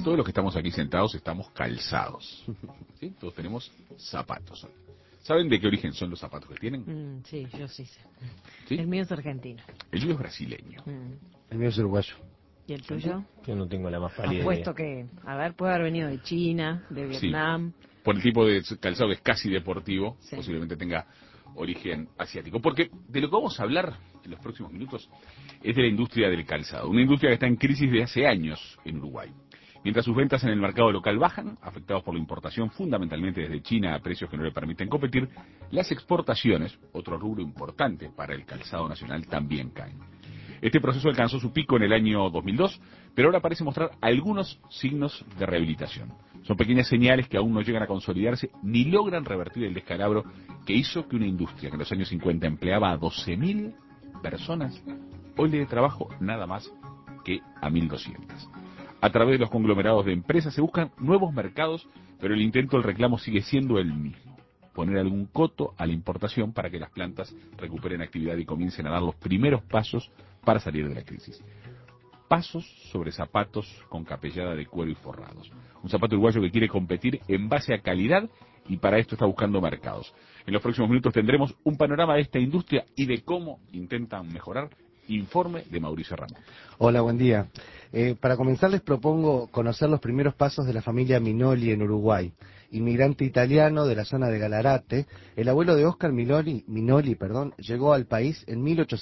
todos los que estamos aquí sentados estamos calzados. ¿Sí? Todos tenemos zapatos hoy. ¿Saben de qué origen son los zapatos que tienen? Sí, yo sí sé. ¿Sí? El mío es argentino. El mío es brasileño. El mío es uruguayo. ¿Y el tuyo? Yo no tengo la más pálida Apuesto idea. que, a ver, puede haber venido de China, de Vietnam. Sí. Por el tipo de calzado que es casi deportivo, Sí. posiblemente tenga origen asiático. Porque de lo que vamos a hablar en los próximos minutos es de la industria del calzado. Una industria que está en crisis de hace años en Uruguay. Mientras sus ventas en el mercado local bajan, afectados por la importación fundamentalmente desde China a precios que no le permiten competir, las exportaciones, otro rubro importante para el calzado nacional, también caen. Este proceso alcanzó su pico en el año 2002, pero ahora parece mostrar algunos signos de rehabilitación. Son pequeñas señales que aún no llegan a consolidarse ni logran revertir el descalabro que hizo que una industria que en los años 50 empleaba a 12.000 personas, hoy le dé trabajo nada más que a 1.200. A través de los conglomerados de empresas se buscan nuevos mercados, pero el intento del reclamo sigue siendo el mismo: poner algún coto a la importación para que las plantas recuperen actividad y comiencen a dar los primeros pasos para salir de la crisis. Pasos sobre zapatos con capellada de cuero y forrados. Un zapato uruguayo que quiere competir en base a calidad y para esto está buscando mercados. En los próximos minutos tendremos un panorama de esta industria y de cómo intentan mejorar. Informe de Mauricio Ramos. Hola, buen día. Para comenzar les propongo conocer los primeros pasos de la familia Minoli en Uruguay. Inmigrante italiano de la zona de Galarate, el abuelo de Oscar Minoli, llegó al país en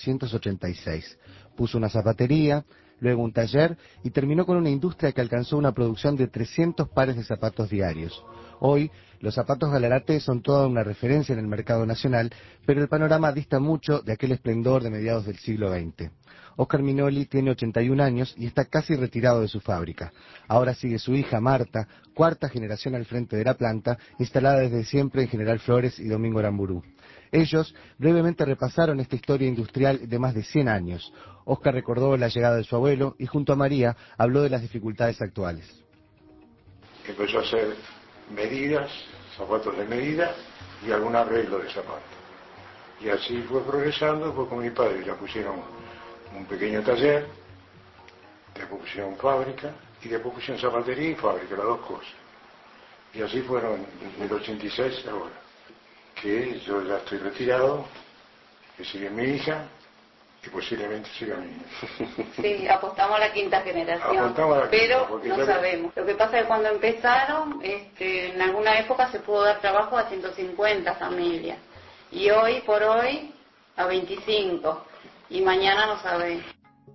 1886. Puso una zapatería, luego un taller y terminó con una industria que alcanzó una producción de 300 pares de zapatos diarios. Hoy, los zapatos Galarate son toda una referencia en el mercado nacional, pero el panorama dista mucho de aquel esplendor de mediados del siglo XX. Oscar Minoli tiene 81 años y está casi retirado de su fábrica. Ahora sigue su hija Marta, cuarta generación al frente de la planta, instalada desde siempre en General Flores y Domingo Aramburú. Ellos brevemente repasaron esta historia industrial de más de 100 años. Oscar recordó la llegada de su abuelo y junto a María habló de las dificultades actuales. Empezó a hacer medidas, zapatos de medida y algún arreglo de zapatos. Y así fue progresando, fue con mi padre, ya pusieron un pequeño taller, después pusieron fábrica y después pusieron zapatería y fábrica, las dos cosas. Y así fueron del 86 ahora, que yo ya estoy retirado, que sigue mi hija y posiblemente siga mi hija. Sí, apostamos a la quinta generación, pero no sabemos. Lo que pasa es que cuando empezaron, en alguna época se pudo dar trabajo a 150 familias y hoy por hoy a 25 y mañana no sabemos.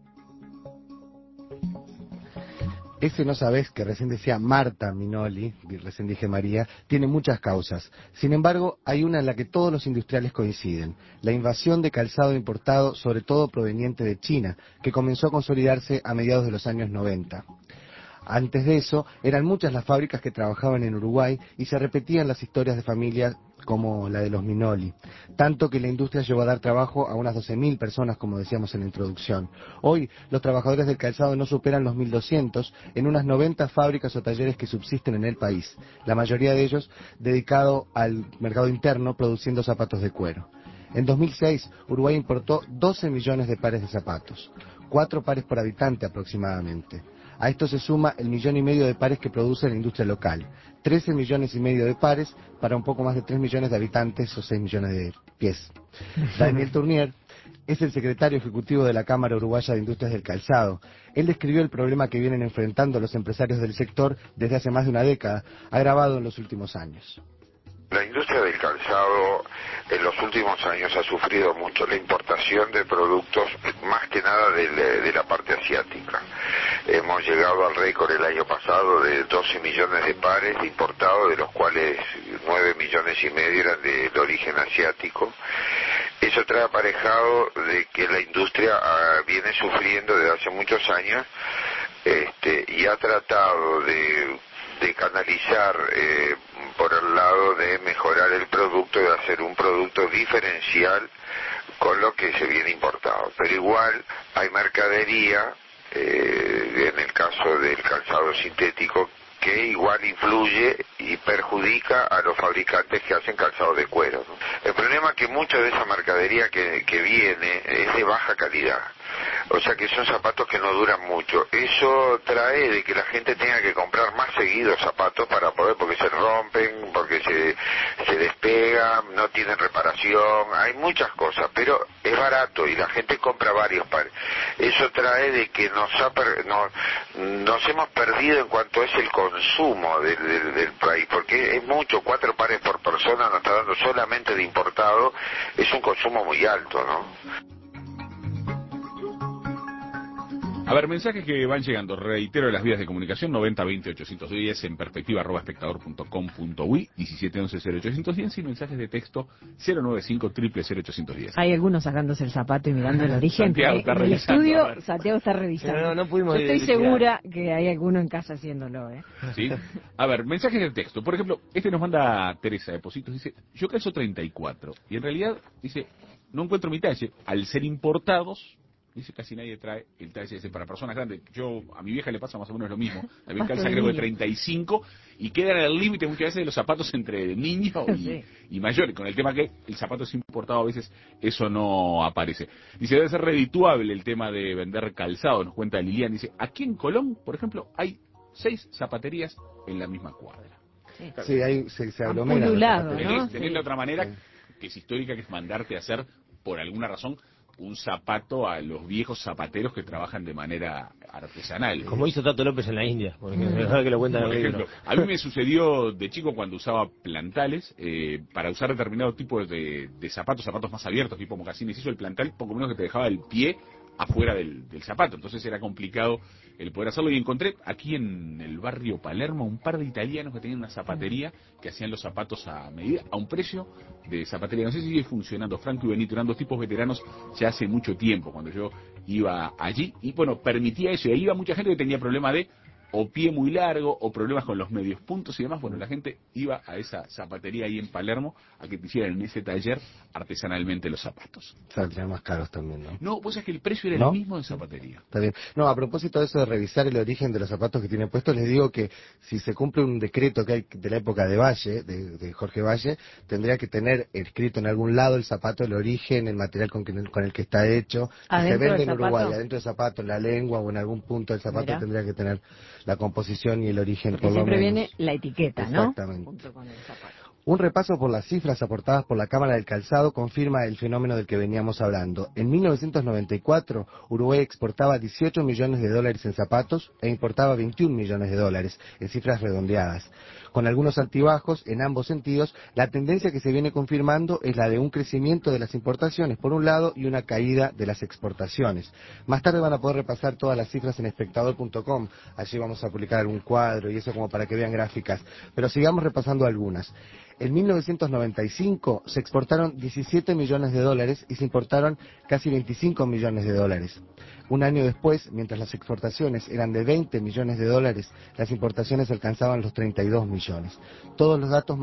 Ese no sabés que recién decía Marta Minoli, y recién dije María, tiene muchas causas. Sin embargo, hay una en la que todos los industriales coinciden: la invasión de calzado importado, sobre todo proveniente de China, que comenzó a consolidarse a mediados de los años 90. Antes de eso, eran muchas las fábricas que trabajaban en Uruguay y se repetían las historias de familias como la de los Minoli. Tanto que la industria llegó a dar trabajo a unas 12.000 personas, como decíamos en la introducción. Hoy, los trabajadores del calzado no superan los 1.200 en unas 90 fábricas o talleres que subsisten en el país, la mayoría de ellos dedicados al mercado interno, produciendo zapatos de cuero. En 2006, Uruguay importó 12 millones de pares de zapatos, 4 pares por habitante aproximadamente. A esto se suma el 1,5 millones de pares que produce la industria local, 13,5 millones de pares para un poco más de 3 millones de habitantes o 6 millones de pies. Daniel Tournier es el secretario ejecutivo de la Cámara Uruguaya de Industrias del Calzado. Él describió el problema que vienen enfrentando los empresarios del sector desde hace más de una década, agravado en los últimos años. La industria del calzado en los últimos años ha sufrido mucho la importación de productos, más que nada de la parte asiática. Hemos llegado al récord el año pasado de 12 millones de pares importados, de los cuales 9,5 millones eran de origen asiático. Eso trae aparejado de que la industria viene sufriendo desde hace muchos años y ha tratado de canalizar por el lado de mejorar el producto, de hacer un producto diferencial con lo que se viene importado. Pero igual hay mercadería, en el caso del calzado sintético, que igual influye y perjudica a los fabricantes que hacen calzado de cuero, ¿no? El problema es que mucha de esa mercadería que viene es de baja calidad, o sea que son zapatos que no duran mucho. Eso trae de que la gente tenga que comprar más seguido zapatos para poder, porque se rompen, porque se despegan, no tienen reparación, hay muchas cosas, pero es barato y la gente compra varios pares. Eso trae de que nos hemos perdido en cuanto es el consumo del país, porque es mucho, 4 pares por persona nos está dando solamente de importado, es un consumo muy alto, ¿no? A ver, mensajes que van llegando. Reitero las vías de comunicación: 9020-810 en perspectiva@espectador.com.uy, 1711-0810 y mensajes de texto 095-000-810. Hay algunos sacándose el zapato y mirando el origen. Santiago está en el revisando, estudio, Santiago está revisando. No pudimos. Yo estoy segura que hay alguno en casa haciéndolo, ¿Sí? A ver, mensajes de texto. Por ejemplo, este nos manda Teresa de Positos. Dice, yo calzo 34. Y en realidad, dice, no encuentro mi talle. Al ser importados, dice, casi nadie trae el talle ese para personas grandes. A mi vieja le pasa más o menos lo mismo. También calza creo de 35 y quedan en el límite muchas veces de los zapatos entre niños y mayores. Con el tema que el zapato es importado, a veces eso no aparece. Dice, debe ser redituable el tema de vender calzado, nos cuenta Lilian. Dice, aquí en Colón, por ejemplo, hay 6 zapaterías en la misma cuadra. Sí, se aglomera. Tenés la otra manera, que es histórica, que es mandarte a hacer, por alguna razón, un zapato a los viejos zapateros que trabajan de manera artesanal. Como hizo Tato López en la India, porque que lo cuentan en el libro. A mí me sucedió de chico cuando usaba plantales, para usar determinado tipo de zapatos más abiertos, tipo mocasines, hizo el plantal poco menos que te dejaba el pie afuera del zapato, entonces era complicado el poder hacerlo, y encontré aquí en el barrio Palermo un par de italianos que tenían una zapatería que hacían los zapatos a medida, a un precio de zapatería. No sé si sigue funcionando. Franco y Benito eran 2 tipos veteranos ya hace mucho tiempo cuando yo iba allí, y bueno, permitía eso, y ahí iba mucha gente que tenía problema de o pie muy largo o problemas con los medios puntos y demás. Bueno, la gente iba a esa zapatería ahí en Palermo a que te hicieran en ese taller artesanalmente los zapatos. Saldrían más caros también, ¿no? No, pues es que el precio era el mismo de zapatería. Está bien. No, a propósito de eso de revisar el origen de los zapatos que tienen puestos, les digo que si se cumple un decreto que hay de la época de Valle, de Jorge Valle, tendría que tener escrito en algún lado el zapato, el origen, el material con el que está hecho. Si se vende en Uruguay, adentro del zapato, en la lengua o en algún punto del zapato, tendría que tener la composición y el origen. Porque por siempre lo menos viene la etiqueta, ¿no? Exactamente. Junto con el zapato. Un repaso por las cifras aportadas por la Cámara del Calzado confirma el fenómeno del que veníamos hablando. En 1994, Uruguay exportaba 18 millones de dólares en zapatos e importaba 21 millones de dólares, en cifras redondeadas. Con algunos altibajos en ambos sentidos, la tendencia que se viene confirmando es la de un crecimiento de las importaciones, por un lado, y una caída de las exportaciones. Más tarde van a poder repasar todas las cifras en espectador.com. Allí vamos a publicar algún cuadro y eso como para que vean gráficas. Pero sigamos repasando algunas. En 1995 se exportaron 17 millones de dólares y se importaron casi 25 millones de dólares. Un año después, mientras las exportaciones eran de 20 millones de dólares, las importaciones alcanzaban los 32 millones. Todos los datos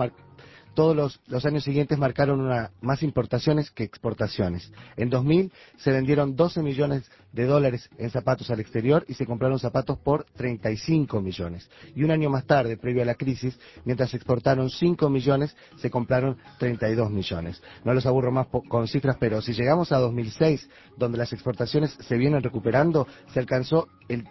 los años siguientes marcaron más importaciones que exportaciones. En 2000 se vendieron 12 millones de dólares en zapatos al exterior y se compraron zapatos por 35 millones. Y un año más tarde, previo a la crisis, mientras se exportaron 5 millones, se compraron 32 millones. No los aburro más con cifras, pero si llegamos a 2006, donde las exportaciones se vienen recuperando, se alcanzó el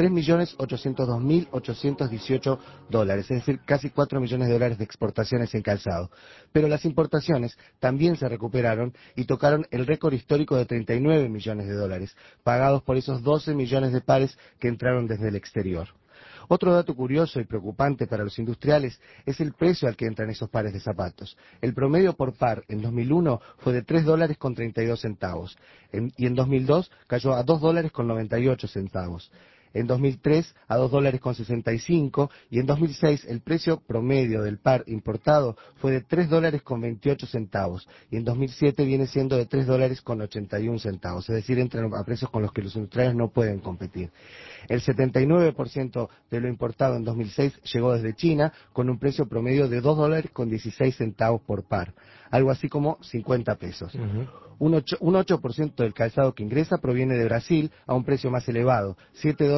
3.802.818 dólares, es decir, casi 4 millones de dólares de exportaciones en calzado. Pero las importaciones también se recuperaron y tocaron el récord histórico de 39 millones de dólares, pagados por esos 12 millones de pares que entraron desde el exterior. Otro dato curioso y preocupante para los industriales es el precio al que entran esos pares de zapatos. El promedio por par en 2001 fue de $3.32, y en 2002 cayó a $2.98. En 2003 a $2.65 y en 2006 el precio promedio del par importado fue de $3.28 y en 2007 viene siendo de $3.81, es decir, entran a precios con los que los industriales no pueden competir. El 79% de lo importado en 2006 llegó desde China con un precio promedio de $2.16 por par, algo así como 50 pesos. Un 8% del calzado que ingresa proviene de Brasil a un precio más elevado, $7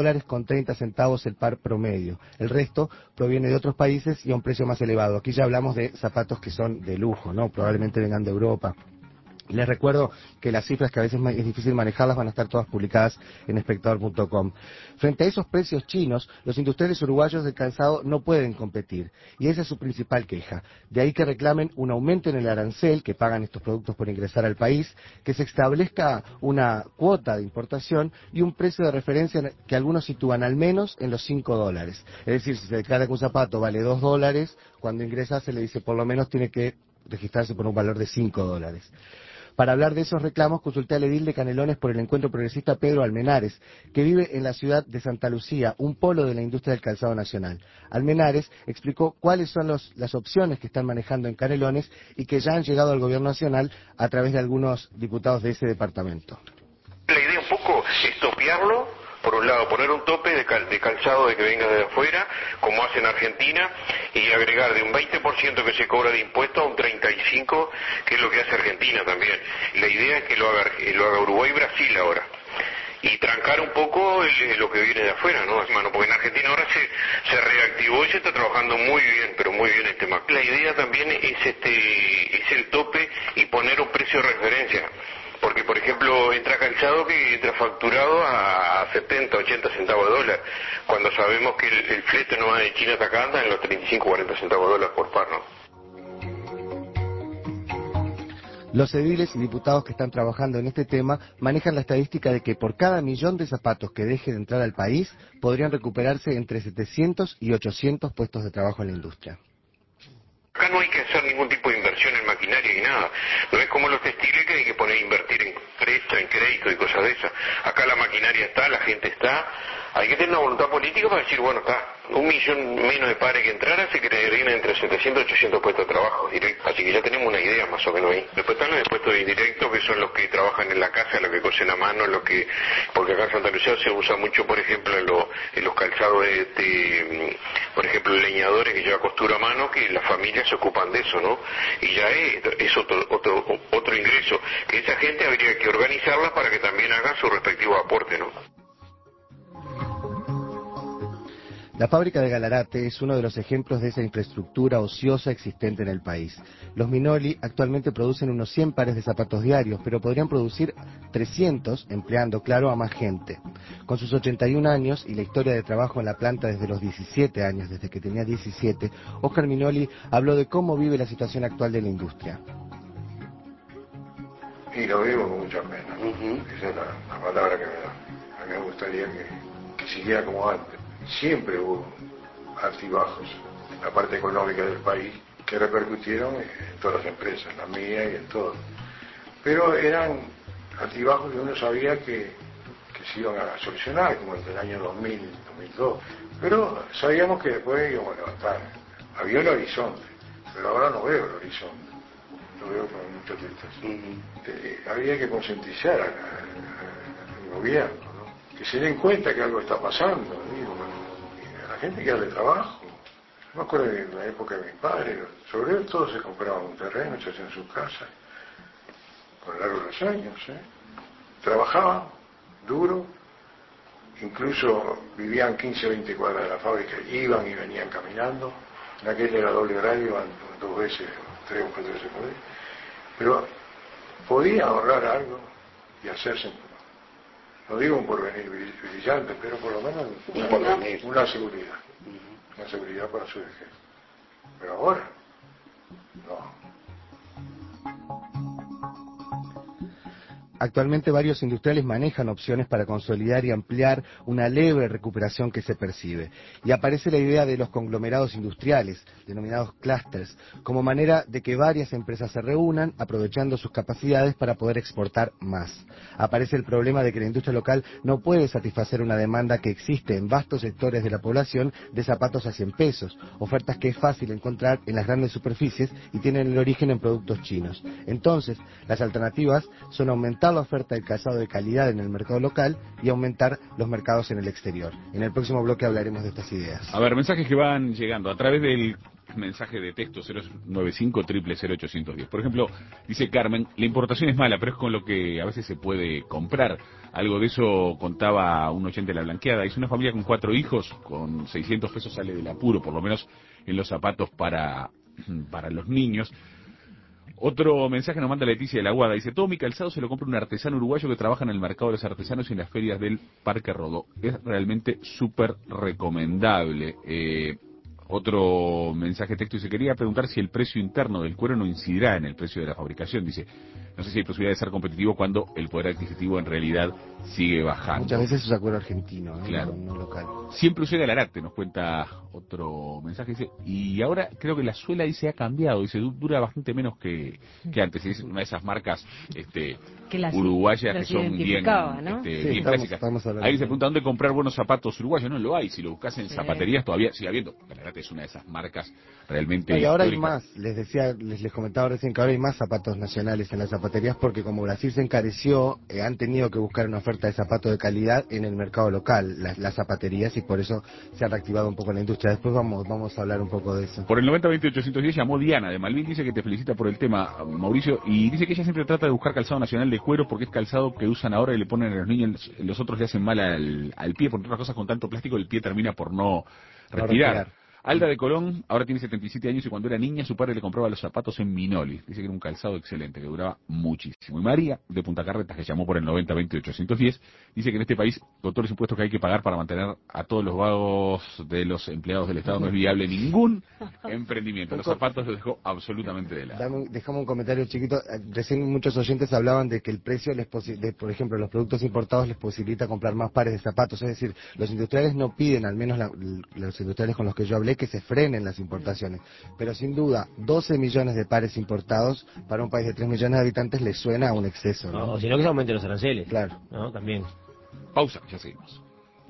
$5.30 el par promedio. El resto proviene de otros países y a un precio más elevado. Aquí ya hablamos de zapatos que son de lujo, ¿no? Probablemente vengan de Europa. Les recuerdo que las cifras, que a veces es difícil manejarlas, van a estar todas publicadas en espectador.com. Frente a esos precios chinos, los industriales uruguayos del calzado no pueden competir, y esa es su principal queja. De ahí que reclamen un aumento en el arancel que pagan estos productos por ingresar al país, que se establezca una cuota de importación y un precio de referencia que algunos sitúan al menos en los $5. Es decir, si se declara que un zapato vale $2, cuando ingresa se le dice por lo menos tiene que registrarse por un valor de $5. Para hablar de esos reclamos, consulté al edil de Canelones por el Encuentro Progresista, Pedro Almenares, que vive en la ciudad de Santa Lucía, un polo de la industria del calzado nacional. Almenares explicó cuáles son las opciones que están manejando en Canelones y que ya han llegado al gobierno nacional a través de algunos diputados de ese departamento. La idea un poco es topearlo. Por un lado, poner un tope de calzado de que venga de afuera, como hace en Argentina, y agregar de un 20% que se cobra de impuesto a un 35%, que es lo que hace Argentina también. La idea es que lo haga Uruguay y Brasil ahora. Y trancar un poco lo que viene de afuera, ¿no? Porque en Argentina ahora se reactivó y se está trabajando muy bien, pero muy bien el tema. La idea también es el tope y poner un precio de referencia. Porque, por ejemplo, entra calzado que entra facturado a 70, 80 centavos de dólar, cuando sabemos que el flete no va de China hasta acá, anda en los 35, 40 centavos de dólar por par, ¿no? Los ediles y diputados que están trabajando en este tema manejan la estadística de que por cada millón de zapatos que deje de entrar al país, podrían recuperarse entre 700 y 800 puestos de trabajo en la industria. Acá no hay que hacer ningún tipo de inversión en maquinaria ni nada. No es como los textiles que hay que invertir en crédito y cosas de esas. Acá la maquinaria está, la gente está. Hay que tener una voluntad política para decir, bueno, está, 1 millón menos de pares que entrara se crearían entre 700 y 800 puestos de trabajo directos. Así que ya tenemos una idea más o menos ahí. Después están los puestos indirectos, que son los que trabajan en la casa, los que cosen a mano, porque acá en Santa Lucía se usa mucho, por ejemplo, en los calzados por ejemplo, leñadores que lleva costura a mano, que las familias se ocupan de eso, ¿no? Y ya es otro ingreso, que esa gente habría que organizarla para que también haga su respectivo aporte, ¿no? La fábrica de Galarate es uno de los ejemplos de esa infraestructura ociosa existente en el país. Los Minoli actualmente producen unos 100 pares de zapatos diarios, pero podrían producir 300, empleando, claro, a más gente. Con sus 81 años y la historia de trabajo en la planta desde los 17 años, desde que tenía 17, Óscar Minoli habló de cómo vive la situación actual de la industria. Y lo vivo con mucha pena. Esa es la palabra que me da. A mí me gustaría que siguiera como antes. Siempre hubo altibajos en la parte económica del país que repercutieron en todas las empresas, en la mía y en todo. Pero eran altibajos que uno sabía que se iban a solucionar, como el del año 2000, 2002. Pero sabíamos que después íbamos a levantar. Había el horizonte, pero ahora no veo el horizonte. Lo veo con mucha tristeza. Habría que concientizar al gobierno, ¿no? Que se den cuenta que algo está pasando, digo, a la gente que darle trabajo. Yo me acuerdo de la época de mi padre, sobre él todos se compraban un terreno, se hacían su casa, con largo de los años, trabajaban duro, incluso vivían 15 o 20 cuadras de la fábrica, iban y venían caminando. En aquella era doble horario, iban 2 veces, 3 o 4 veces por día, pero podía ahorrar algo y hacerse, no digo un porvenir brillante, pero por lo menos una seguridad para su vejez. Pero ahora, no. Actualmente varios industriales manejan opciones para consolidar y ampliar una leve recuperación que se percibe. Y aparece la idea de los conglomerados industriales, denominados clústeres, como manera de que varias empresas se reúnan, aprovechando sus capacidades para poder exportar más. Aparece el problema de que la industria local no puede satisfacer una demanda que existe en vastos sectores de la población de zapatos a 100 pesos, ofertas que es fácil encontrar en las grandes superficies y tienen el origen en productos chinos. Entonces, las alternativas son aumentar la oferta de calzado de calidad en el mercado local y aumentar los mercados en el exterior. En el próximo bloque hablaremos de estas ideas. A ver, mensajes que van llegando a través del mensaje de texto 095-000-810. Por ejemplo, dice Carmen, la importación es mala, pero es con lo que a veces se puede comprar. Algo de eso contaba un oyente de La Blanqueada. Dice, una familia con 4 hijos, con 600 pesos sale del apuro, por lo menos en los zapatos para los niños. Otro mensaje nos manda Leticia de la Guada. Dice, todo mi calzado se lo compra un artesano uruguayo que trabaja en el mercado de los artesanos y en las ferias del Parque Rodó. Es realmente súper recomendable. Otro mensaje de texto dice, quería preguntar si el precio interno del cuero no incidirá en el precio de la fabricación. Dice, no sé si hay posibilidad de ser competitivo cuando el poder adquisitivo en realidad sigue bajando. Muchas veces usa cuero argentino, claro. No local. Siempre usé Galarate, nos cuenta otro mensaje. Dice, y ahora creo que la suela dice ha cambiado. Dice, dura bastante menos que antes. Es una de esas marcas uruguayas que son bien, ¿no? Sí, bien clásicas. Ahí se pregunta dónde comprar buenos zapatos uruguayos. No lo hay. Si lo buscas en zapaterías todavía sigue habiendo. Galarate es una de esas marcas realmente y ahora históricas. hay más, les comentaba recién que ahora hay más zapatos nacionales en las zapaterías porque como Brasil se encareció, han tenido que buscar una oferta de zapatos de calidad en el mercado local, las zapaterías, y por eso se ha reactivado un poco la industria. Después vamos a hablar un poco de eso. Por el 90-28-810 llamó Diana de Malvin, dice que te felicita por el tema, Mauricio, y dice que ella siempre trata de buscar calzado nacional de cuero porque es calzado que usan ahora y le ponen a los niños, los otros le hacen mal al pie, por otras cosas con tanto plástico el pie termina por no respirar. Alda de Colón ahora tiene 77 años y cuando era niña su padre le compraba los zapatos en Minoli. Dice que era un calzado excelente, que duraba muchísimo. Y María, de Punta Carretas, que llamó por el 90-28-810, dice que en este país, con todos los impuestos que hay que pagar para mantener a todos los vagos de los empleados del Estado, no es viable ningún emprendimiento. Los zapatos los dejó absolutamente de lado. Dejamos un comentario chiquito. Recién muchos oyentes hablaban de que el precio, por ejemplo, los productos importados les posibilita comprar más pares de zapatos. Es decir, los industriales no piden, al menos los industriales con los que yo hablé, que se frenen las importaciones, pero sin duda 12 millones de pares importados para un país de 3 millones de habitantes les suena a un exceso, ¿no? O si no, que se aumenten los aranceles. Claro. ¿No? También. Pausa, ya seguimos.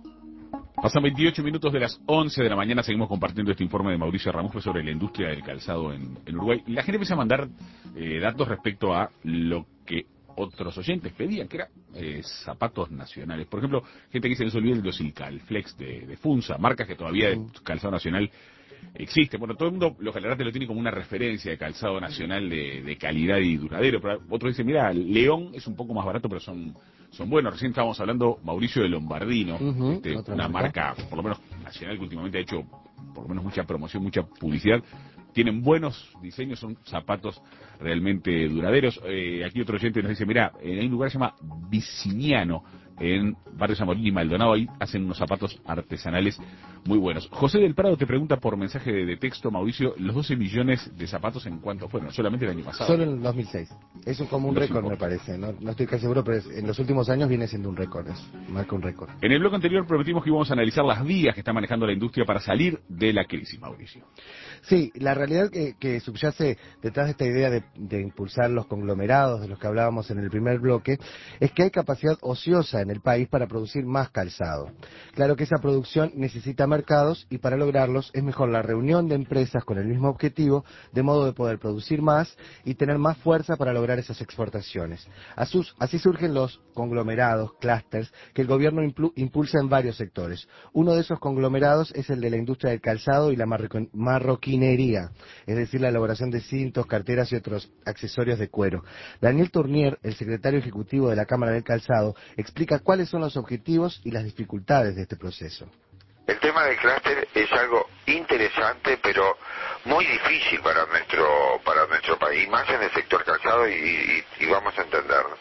Pasan 28 minutos de las 11 de la mañana, seguimos compartiendo este informe de Mauricio Ramos sobre la industria del calzado en Uruguay. Y la gente empieza a mandar datos respecto a lo que otros oyentes pedían, que era zapatos nacionales. Por ejemplo, gente que se les olvida el Dosical Flex de Funza, marcas que todavía de calzado nacional existe. Bueno, todo el mundo, los Galarate lo tiene como una referencia de calzado nacional de calidad y duradero, pero otros dicen, mira, León es un poco más barato, pero son buenos. Recién estábamos hablando, Mauricio, de Lombardino, una marca, por lo menos nacional, que últimamente ha hecho por lo menos mucha promoción, mucha publicidad. Tienen buenos diseños, son zapatos realmente duraderos. Aquí otro oyente nos dice, mira, hay un lugar que se llama Viciniano, en Barrio Zamorín y Maldonado, ahí hacen unos zapatos artesanales muy buenos. José del Prado te pregunta por mensaje de texto, Mauricio, los 12 millones de zapatos, ¿en cuánto fueron? Solamente el año pasado. Solo en 2006. Es como un récord, me parece. No estoy casi seguro, pero en los últimos años viene siendo un récord. Marca un récord. En el bloque anterior prometimos que íbamos a analizar las vías que está manejando la industria para salir de la crisis, Mauricio. Sí, la realidad que subyace detrás de esta idea de impulsar los conglomerados de los que hablábamos en el primer bloque es que hay capacidad ociosa en el país para producir más calzado. Claro que esa producción necesita mercados y para lograrlos es mejor la reunión de empresas con el mismo objetivo, de modo de poder producir más y tener más fuerza para lograr esas exportaciones. Así surgen los conglomerados, clústeres, que el gobierno impulsa en varios sectores. Uno de esos conglomerados es el de la industria del calzado y la marroquinería, es decir, la elaboración de cintos, carteras y otros accesorios de cuero. Daniel Tournier, el secretario ejecutivo de la Cámara del Calzado, explica cuáles son los objetivos y las dificultades de este proceso. El tema del clúster es algo interesante, pero muy difícil para nuestro país, más en el sector calzado y vamos a entenderlo.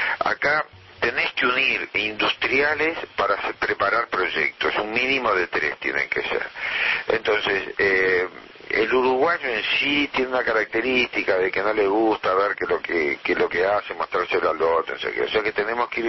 Acá tenés que unir industriales para preparar proyectos, un mínimo de 3 tienen que ser. Entonces, el uruguayo en sí tiene una característica de que no le gusta ver que lo que hace, mostrárselo al otro, o sea que tenemos que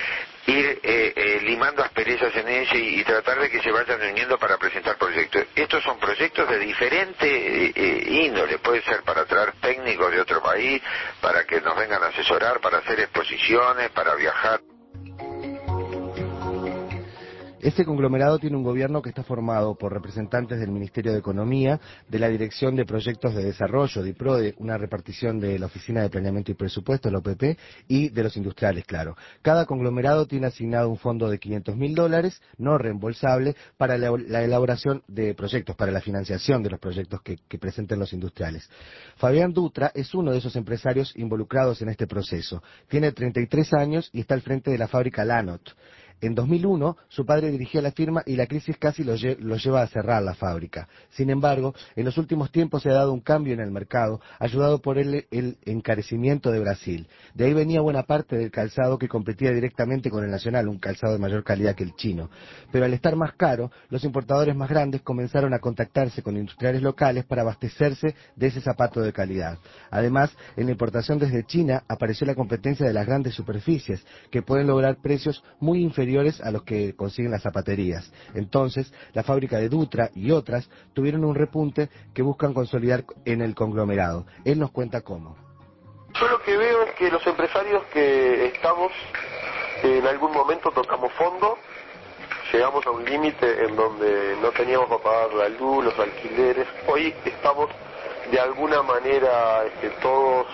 ir limando asperezas en ella y tratar de que se vayan uniendo para presentar proyectos. Estos son proyectos de diferente índole, puede ser para traer técnicos de otro país, para que nos vengan a asesorar, para hacer exposiciones, para viajar. Este conglomerado tiene un gobierno que está formado por representantes del Ministerio de Economía, de la Dirección de Proyectos de Desarrollo, DIPRODE, una repartición de la Oficina de Planeamiento y Presupuesto, la OPP, y de los industriales, claro. Cada conglomerado tiene asignado un fondo de $500.000, no reembolsable, para la elaboración de proyectos, para la financiación de los proyectos que presenten los industriales. Fabián Dutra es uno de esos empresarios involucrados en este proceso. Tiene 33 años y está al frente de la fábrica Lanot. En 2001, su padre dirigía la firma y la crisis casi lo lleva a cerrar la fábrica. Sin embargo, en los últimos tiempos se ha dado un cambio en el mercado, ayudado por el encarecimiento de Brasil. De ahí venía buena parte del calzado que competía directamente con el nacional, un calzado de mayor calidad que el chino. Pero al estar más caro, los importadores más grandes comenzaron a contactarse con industriales locales para abastecerse de ese zapato de calidad. Además, en la importación desde China apareció la competencia de las grandes superficies, que pueden lograr precios muy inferiores a los que consiguen las zapaterías. Entonces, la fábrica de Dutra y otras tuvieron un repunte que buscan consolidar en el conglomerado. Él nos cuenta cómo. Yo lo que veo es que los empresarios que estamos, en algún momento tocamos fondo, llegamos a un límite en donde no teníamos para pagar la luz, los alquileres. Hoy estamos de alguna manera todos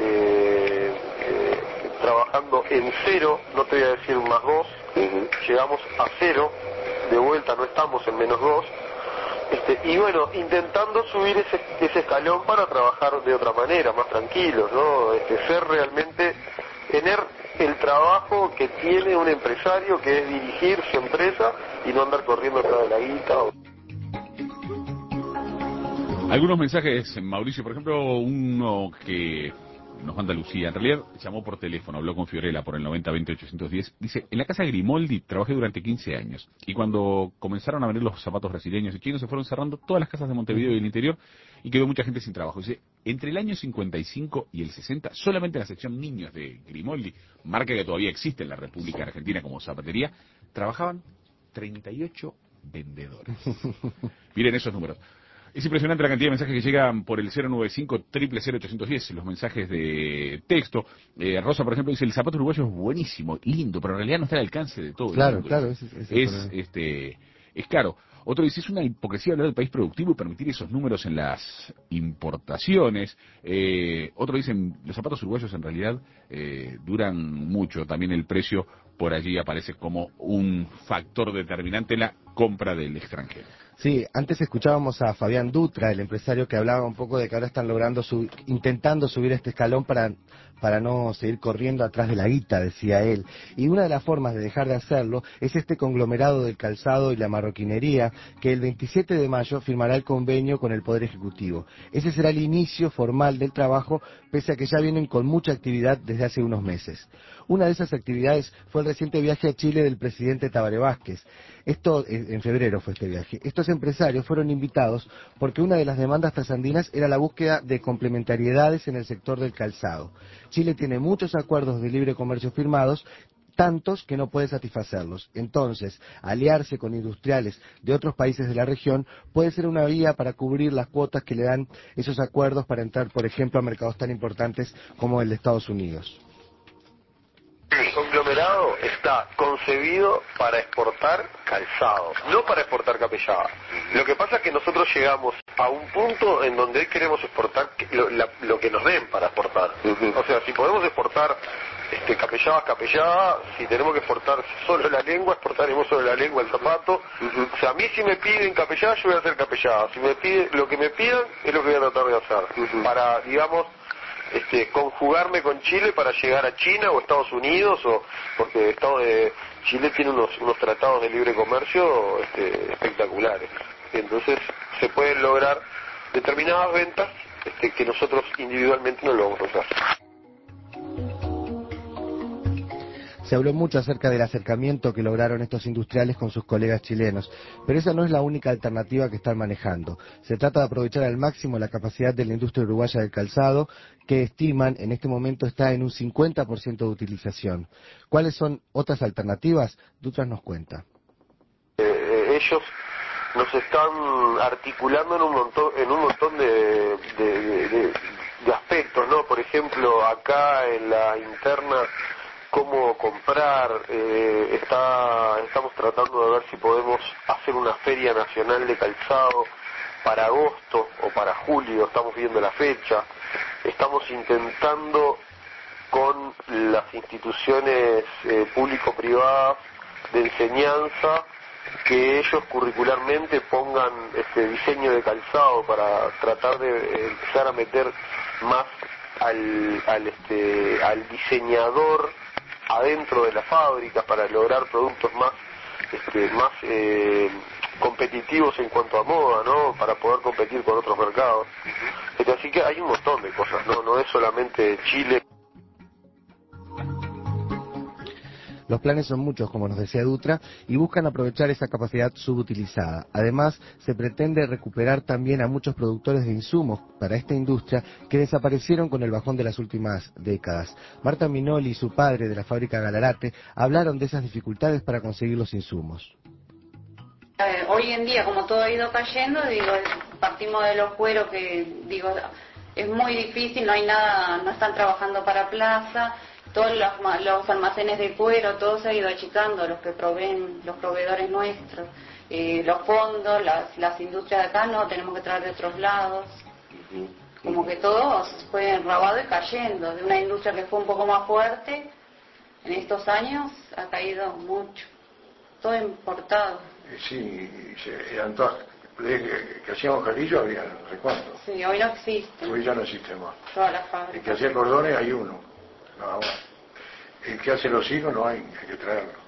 trabajando en cero, no te voy a decir un +2, llegamos a cero, de vuelta no estamos en -2, y bueno, intentando subir ese escalón para trabajar de otra manera, más tranquilos, ¿no? Ser realmente, tener el trabajo que tiene un empresario, que es dirigir su empresa y no andar corriendo atrás de la guita. Algunos mensajes, Mauricio, por ejemplo, uno que nos manda Lucía. En realidad llamó por teléfono, habló con Fiorella por el 90-20-810. Dice, en la casa Grimoldi trabajé durante 15 años. Y cuando comenzaron a venir los zapatos brasileños y chinos, se fueron cerrando todas las casas de Montevideo y el interior y quedó mucha gente sin trabajo. Dice, entre el año 55 y el 60, solamente en la sección niños de Grimoldi, marca que todavía existe en la República Argentina como zapatería, trabajaban 38 vendedores. Miren esos números. Es impresionante la cantidad de mensajes que llegan por el 095-000-810, los mensajes de texto. Rosa, por ejemplo, dice, el zapato uruguayo es buenísimo, lindo, pero en realidad no está al alcance de todo el mundo. Claro, es caro. Otro dice, es una hipocresía hablar del país productivo y permitir esos números en las importaciones. Otro dice, los zapatos uruguayos en realidad duran mucho. También el precio por allí aparece como un factor determinante en la compra del extranjero. Sí, antes escuchábamos a Fabián Dutra, el empresario, que hablaba un poco de que ahora están intentando subir este escalón para no seguir corriendo atrás de la guita, decía él. Y una de las formas de dejar de hacerlo es este conglomerado del calzado y la marroquinería, que el 27 de mayo firmará el convenio con el Poder Ejecutivo. Ese será el inicio formal del trabajo, pese a que ya vienen con mucha actividad desde hace unos meses. Una de esas actividades fue el reciente viaje a Chile del presidente Tabaré Vázquez. Esto, en febrero fue este viaje. Estos empresarios fueron invitados porque una de las demandas trasandinas era la búsqueda de complementariedades en el sector del calzado. Chile tiene muchos acuerdos de libre comercio firmados, tantos que no puede satisfacerlos. Entonces, aliarse con industriales de otros países de la región puede ser una vía para cubrir las cuotas que le dan esos acuerdos para entrar, por ejemplo, a mercados tan importantes como el de Estados Unidos. El conglomerado está concebido para exportar calzado, no para exportar capellada. Lo que pasa es que nosotros llegamos a un punto en donde queremos exportar lo que nos den para exportar. O sea, si podemos exportar capellada, si tenemos que exportar solo la lengua, exportaremos solo la lengua, el zapato. O sea, a mí si me piden capellada, yo voy a hacer capellada. Si me piden lo que me pidan, es lo que voy a tratar de hacer. Para, digamos, conjugarme con Chile para llegar a China o Estados Unidos, porque Chile tiene unos tratados de libre comercio espectaculares. Entonces se pueden lograr determinadas ventas que nosotros individualmente no lo vamos a hacer. Se habló mucho acerca del acercamiento que lograron estos industriales con sus colegas chilenos, pero esa no es la única alternativa que están manejando. Se trata de aprovechar al máximo la capacidad de la industria uruguaya del calzado, que estiman en este momento está en un 50% de utilización. ¿Cuáles son otras alternativas? Dutra nos cuenta. Ellos nos están articulando en un montón de aspectos, ¿no? Por ejemplo, acá en la interna cómo comprar, estamos tratando de ver si podemos hacer una feria nacional de calzado para agosto o para julio, estamos viendo la fecha, estamos intentando con las instituciones público-privadas de enseñanza que ellos curricularmente pongan diseño de calzado para tratar de empezar a meter más al diseñador adentro de la fábrica para lograr productos más competitivos en cuanto a moda, ¿no? Para poder competir con otros mercados. Así que hay un montón de cosas, no es solamente Chile. Los planes son muchos, como nos decía Dutra, y buscan aprovechar esa capacidad subutilizada. Además, se pretende recuperar también a muchos productores de insumos para esta industria que desaparecieron con el bajón de las últimas décadas. Marta Minoli y su padre de la fábrica Galarate hablaron de esas dificultades para conseguir los insumos. Hoy en día, como todo ha ido cayendo, partimos de los cueros que, es muy difícil, no hay nada, no están trabajando para plaza. Todos los almacenes de cuero, todo se ha ido achicando, los que proveen, los proveedores nuestros, los fondos, las industrias de acá no, tenemos que traer de otros lados. Como que todo fue enrabado y cayendo. De una industria que fue un poco más fuerte, en estos años ha caído mucho. Todo importado. Sí, eran todas, que hacíamos carrillo había no sé cuántos. Sí, hoy no existe. Hoy ya no existe más. Todas las fábricas. El que hacía cordones hay uno. Nada más. El que hace los higos no hay que traerlo.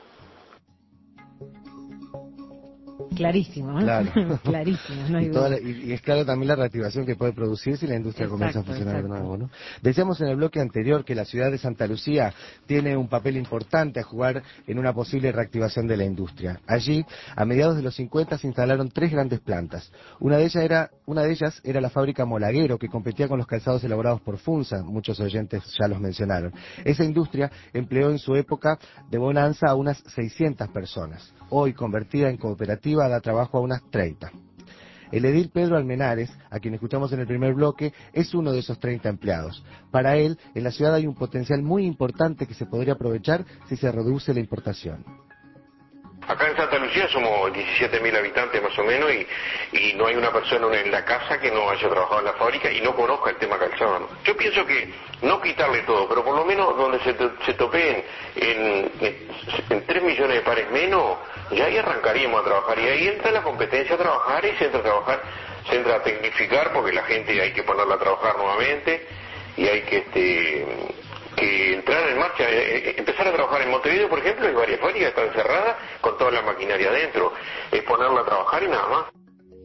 Clarísimo, ¿eh? Claro. Clarísimo, no hay duda. Y es claro también la reactivación que puede producir si la industria comienza a funcionar de nuevo, ¿no? Decíamos en el bloque anterior que la ciudad de Santa Lucía tiene un papel importante a jugar en una posible reactivación de la industria. Allí, a mediados de los 50 se instalaron 3 grandes plantas. Una de ellas era la fábrica Molaguero, que competía con los calzados elaborados por Funza, muchos oyentes ya los mencionaron. Esa industria empleó en su época de bonanza a unas 600 personas. Hoy, convertida en cooperativa, da trabajo a unas 30. El edil Pedro Almenares, a quien escuchamos en el primer bloque, es uno de esos 30 empleados. Para él, en la ciudad hay un potencial muy importante que se podría aprovechar si se reduce la importación. Acá en Santa Lucía somos 17.000 habitantes más o menos y no hay una persona en la casa que no haya trabajado en la fábrica y no conozca el tema calzado, ¿no? Yo pienso que no quitarle todo, pero por lo menos donde se topeen en 3 millones de pares menos, ya ahí arrancaríamos a trabajar y ahí entra la competencia a trabajar y se entra a tecnificar porque la gente hay que ponerla a trabajar nuevamente y hay que entrar en marcha, empezar a trabajar en Montevideo, por ejemplo, hay varias fábricas que están cerradas con toda la maquinaria adentro, es ponerla a trabajar y nada más.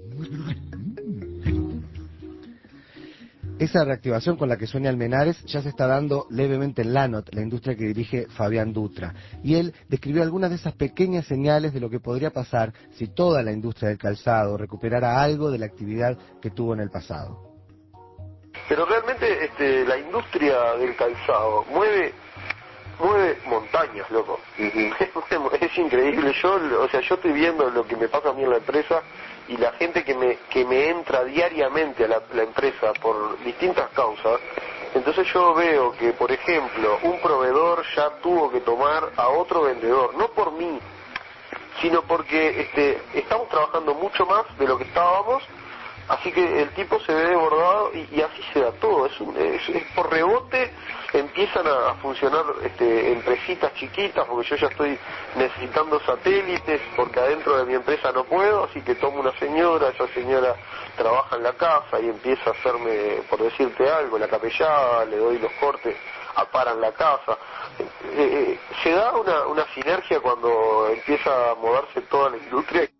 Esa reactivación con la que sueña Almenares ya se está dando levemente en Lanot, la industria que dirige Fabián Dutra. Y él describió algunas de esas pequeñas señales de lo que podría pasar si toda la industria del calzado recuperara algo de la actividad que tuvo en el pasado. Pero realmente la industria del calzado mueve montañas, loco. Es increíble. Yo estoy viendo lo que me pasa a mí en la empresa y la gente que me entra diariamente a la empresa por distintas causas. Entonces yo veo que, por ejemplo, un proveedor ya tuvo que tomar a otro vendedor, no por mí, sino porque estamos trabajando mucho más de lo que estábamos. Así que el tipo se ve desbordado y así se da todo, es por rebote empiezan a funcionar empresitas chiquitas, porque yo ya estoy necesitando satélites, porque adentro de mi empresa no puedo, así que tomo una señora, esa señora trabaja en la casa y empieza a hacerme, por decirte algo, la capellada, le doy los cortes, aparan la casa. Se da una sinergia cuando empieza a moverse toda la industria.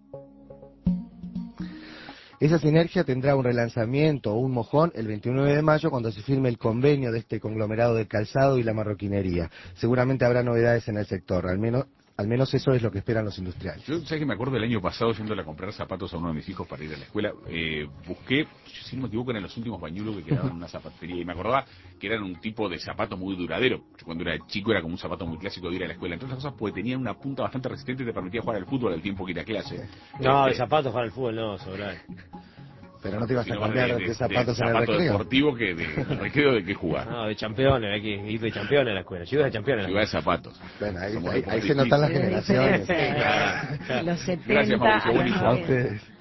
Esa sinergia tendrá un relanzamiento o un mojón el 29 de mayo cuando se firme el convenio de este conglomerado del calzado y la marroquinería. Seguramente habrá novedades en el sector, al menos eso es lo que esperan los industriales. Yo sé que me acuerdo del año pasado yéndole a comprar zapatos a uno de mis hijos para ir a la escuela. Busqué, si no me equivoco, eran los últimos bañuelos que quedaban en una zapatería y me acordaba que eran un tipo de zapato muy duradero. Yo cuando era chico era como un zapato muy clásico de ir a la escuela. Entre otras cosas, porque tenían una punta bastante resistente y te permitía jugar al fútbol al tiempo que ir a clase. No, el zapato para el fútbol no, sobrar. Pero no te ibas a cambiar de zapatos en el zapato recreo. Deportivo que de recreo de qué jugar. No, de campeones, hay que ir de campeones a la escuela. Yo iba de campeones. Yo iba de zapatos. Bueno, ahí se notan las generaciones. Los 70. Gracias, Mauricio. Buenísimo. A ustedes.